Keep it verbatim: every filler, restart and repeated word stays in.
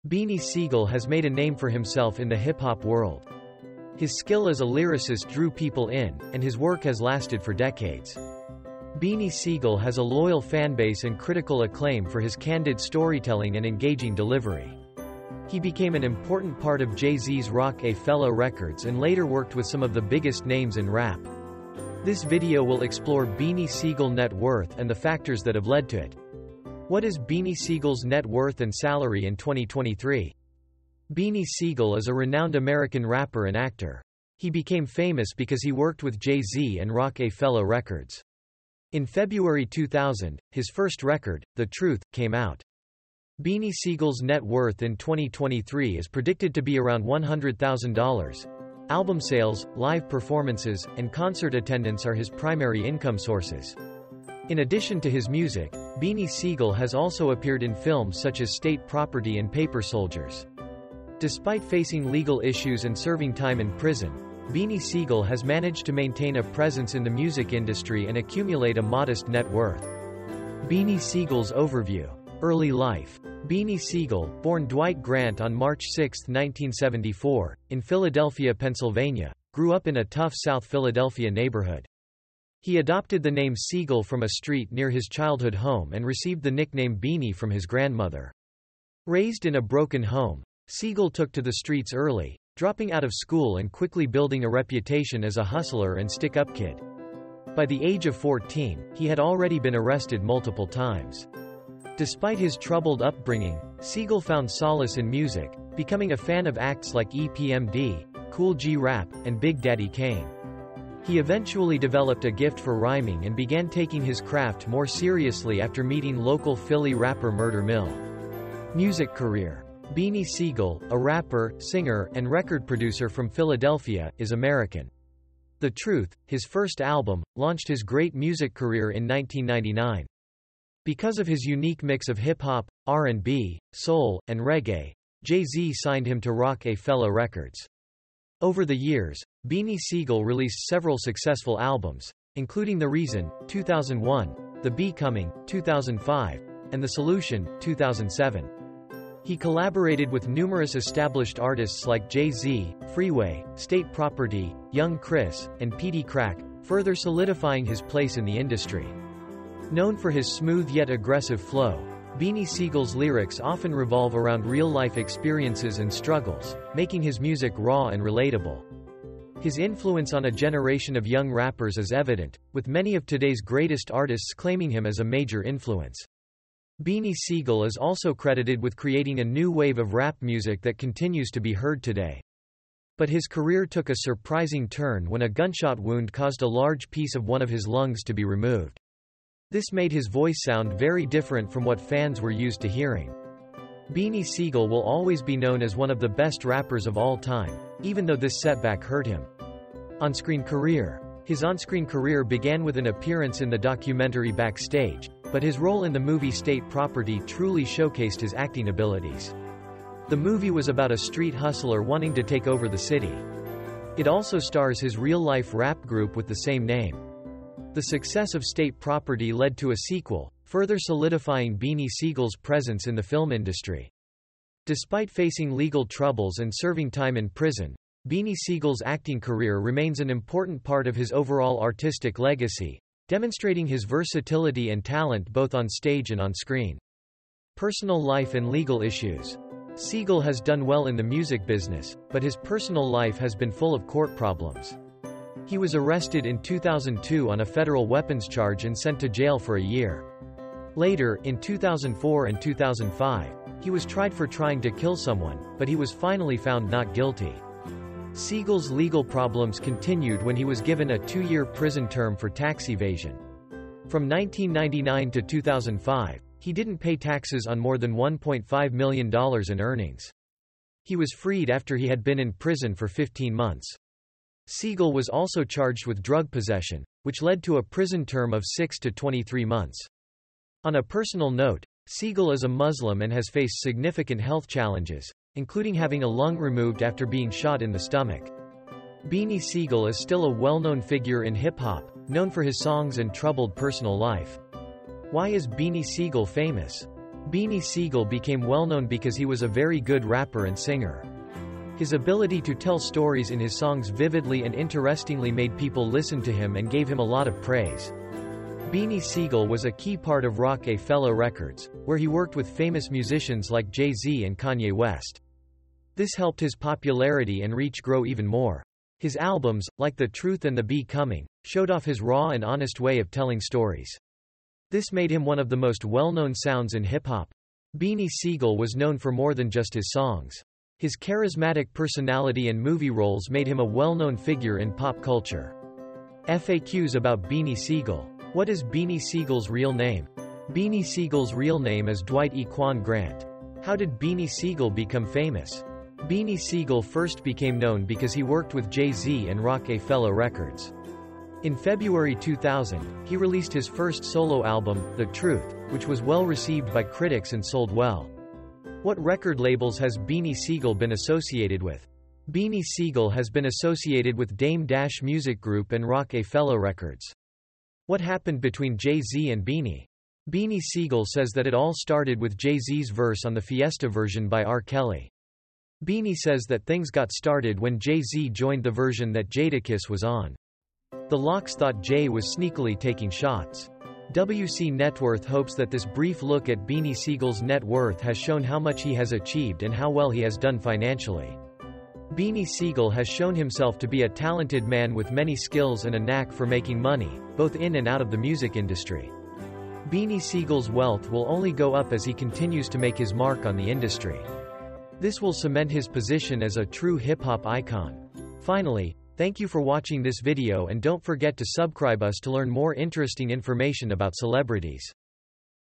Beanie Sigel has made a name for himself in the hip-hop world. His skill as a lyricist drew people in, and his work has lasted for decades. Beanie Sigel has a loyal fanbase and critical acclaim for his candid storytelling and engaging delivery. He became an important part of Jay-Z's Roc-A-Fella Records and later worked with some of the biggest names in rap. This video will explore Beanie Sigel net worth and the factors that have led to it. What is Beanie Sigel's net worth and salary in twenty twenty-three? Beanie Sigel is a renowned American rapper and actor. He became famous because he worked with Jay-Z and Roc-A-Fella Records. In February two thousand, his first record, The Truth, came out. Beanie Sigel's net worth in twenty twenty-three is predicted to be around one hundred thousand dollars. Album sales, live performances, and concert attendance are his primary income sources. In addition to his music, Beanie Sigel has also appeared in films such as State Property and Paper Soldiers. Despite facing legal issues and serving time in prison, Beanie Sigel has managed to maintain a presence in the music industry and accumulate a modest net worth. Beanie Sigel's overview. Early life. Beanie Sigel, born Dwight Grant on March sixth nineteen seventy-four, in Philadelphia, Pennsylvania, grew up in a tough South Philadelphia neighborhood. He adopted the name Sigel from a street near his childhood home and received the nickname Beanie from his grandmother. Raised in a broken home, Sigel took to the streets early, dropping out of school and quickly building a reputation as a hustler and stick-up kid. By the age of fourteen, he had already been arrested multiple times. Despite his troubled upbringing, Sigel found solace in music, becoming a fan of acts like E P M D, Kool G Rap, and Big Daddy Kane. He eventually developed a gift for rhyming and began taking his craft more seriously after meeting local Philly rapper Murder Mill. Music career. Beanie Sigel, a rapper, singer, and record producer from Philadelphia, is American. The Truth, his first album, launched his great music career in nineteen ninety-nine. Because of his unique mix of hip-hop, R and B, soul, and reggae, Jay-Z signed him to Roc-A-Fella Records. Over the years, Beanie Sigel released several successful albums, including The Reason, two thousand one, The Becoming, two thousand five, and The Solution, two thousand seven. He collaborated with numerous established artists like Jay-Z, Freeway, State Property, Young Chris, and Petey Crack, further solidifying his place in the industry. Known for his smooth yet aggressive flow, Beanie Sigel's lyrics often revolve around real-life experiences and struggles, making his music raw and relatable. His influence on a generation of young rappers is evident, with many of today's greatest artists claiming him as a major influence. Beanie Sigel is also credited with creating a new wave of rap music that continues to be heard today. But his career took a surprising turn when a gunshot wound caused a large piece of one of his lungs to be removed. This made his voice sound very different from what fans were used to hearing. Beanie Sigel will always be known as one of the best rappers of all time, even though this setback hurt him. On-screen career. His on-screen career began with an appearance in the documentary Backstage, but his role in the movie State Property truly showcased his acting abilities. The movie was about a street hustler wanting to take over the city. It also stars his real-life rap group with the same name. The success of State Property led to a sequel, further solidifying Beanie Sigel's presence in the film industry. Despite facing legal troubles and serving time in prison, Beanie Sigel's acting career remains an important part of his overall artistic legacy, demonstrating his versatility and talent both on stage and on screen. Personal life and legal issues. Sigel has done well in the music business, but his personal life has been full of court problems. He was arrested in two thousand two on a federal weapons charge and sent to jail for a year. Later, in two thousand four and two thousand five, he was tried for trying to kill someone, but he was finally found not guilty. Sigel's legal problems continued when he was given a two-year prison term for tax evasion. From nineteen ninety-nine to two thousand five, he didn't pay taxes on more than one point five million dollars in earnings. He was freed after he had been in prison for fifteen months. Sigel was also charged with drug possession, which led to a prison term of six to twenty-three months. On a personal note, Sigel is a Muslim and has faced significant health challenges, including having a lung removed after being shot in the stomach. Beanie Sigel is still a well-known figure in hip-hop, known for his songs and troubled personal life. Why is Beanie Sigel famous? Beanie Sigel became well-known because he was a very good rapper and singer. His ability to tell stories in his songs vividly and interestingly made people listen to him and gave him a lot of praise. Beanie Sigel was a key part of Roc-A-Fella Records, where he worked with famous musicians like Jay-Z and Kanye West. This helped his popularity and reach grow even more. His albums, like The Truth and The Becoming, showed off his raw and honest way of telling stories. This made him one of the most well-known sounds in hip-hop. Beanie Sigel was known for more than just his songs. His charismatic personality and movie roles made him a well-known figure in pop culture. F A Qs about Beanie Sigel. What is Beanie Sigel's real name? Beanie Sigel's real name is Dwight Equan Grant. How did Beanie Sigel become famous? Beanie Sigel first became known because he worked with Jay-Z and Roc-A-Fella Records. In February two thousand, he released his first solo album, The Truth, which was well received by critics and sold well. What record labels has Beanie Sigel been associated with? Beanie Sigel has been associated with Dame Dash Music Group and Roc-A-Fella Records. What happened between Jay-Z and Beanie? Beanie Sigel says that it all started with Jay-Z's verse on the Fiesta version by R. Kelly. Beanie says that things got started when Jay-Z joined the version that Jadakiss was on. The Lox thought Jay was sneakily taking shots. W C Networth hopes that this brief look at Beanie Sigel's net worth has shown how much he has achieved and how well he has done financially. Beanie Sigel has shown himself to be a talented man with many skills and a knack for making money, both in and out of the music industry. Beanie Sigel's wealth will only go up as he continues to make his mark on the industry. This will cement his position as a true hip-hop icon. Finally, thank you for watching this video and don't forget to subscribe us to learn more interesting information about celebrities.